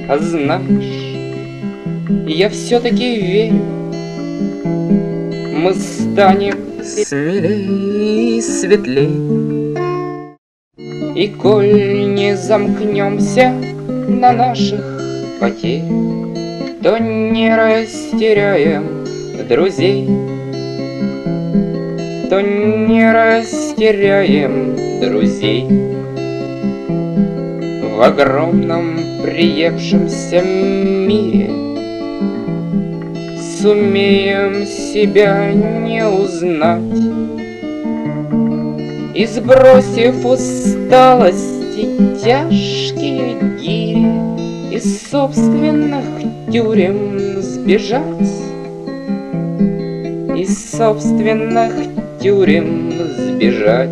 А знаешь, я все-таки верю, мы станем смелей и светлей. И коль не замкнемся на наших потерях, то не растеряем друзей, то не растеряем друзей. В огромном приевшемся мире сумеем себя не узнать, и, сбросив усталости тяжкие гири, из собственных тюрем сбежать, из собственных тюрем сбежать.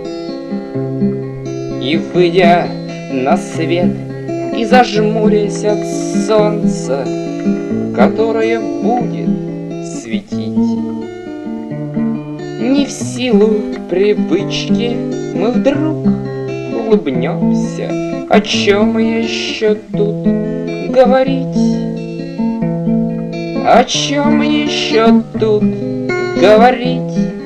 И, выйдя на свет и зажмурясь от солнца, которое будет светить, не в силу привычки мы вдруг улыбнемся. О чем еще тут говорить? О чем еще тут говорить?